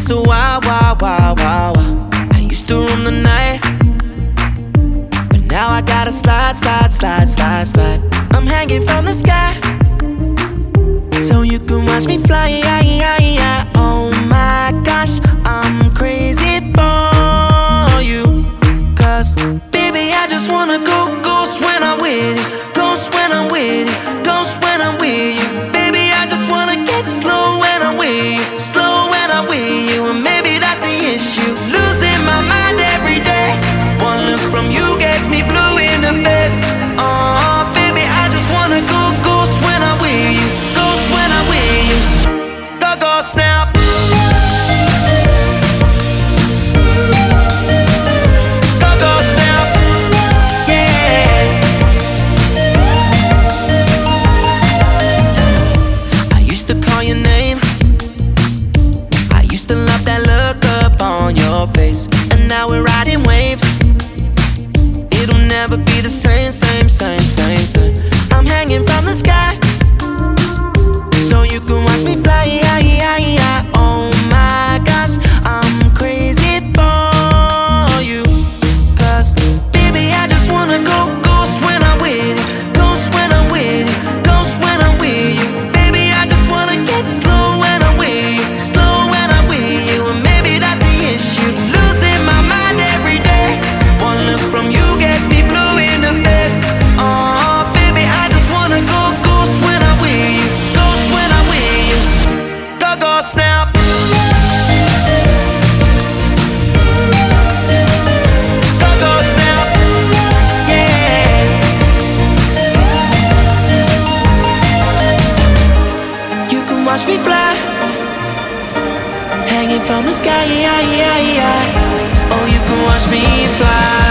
so wild, wild, wild, wild, wild. I used to roam the night, but now I gotta slide, slide, slide, slide, slide. I'm hanging from the sky, so you can watch me fly. Oh my gosh, I'm crazy for you. 'Cause baby, I just wanna go ghost when I'm with you. Ghost when I'm with you. Ghost when I'm with you. Baby, I just wanna get slow when I'm with you. Slow when I'm with you. And maybe that's the issue. Losing my mind every day. One look from you gets me blue in the face. Oh baby, I just wanna go ghost when I'm with you. Ghost when I'm with you. Go ghost now. Face, and now we're riding waves. It'll never be the same, same, same, same, same. I'm hanging from the sky, so you can watch me fly. Oh my gosh, I'm crazy for you. 'Cause baby, I just wanna go ghost when I'm with you. Ghost when I'm with you. Ghost when I'm with you. Baby, I just wanna get slow when I'm with you. Slow when I'm with you. And maybe that's the issue. Losing my mind every day. One look from you gets me blue in the face. Oh baby, I just wanna go ghost when I'm with you. Ghost when I'm with you. Go ghost now. Go ghost now. Yeah. You can watch me fly, hanging from the sky. Oh, you can watch me fly.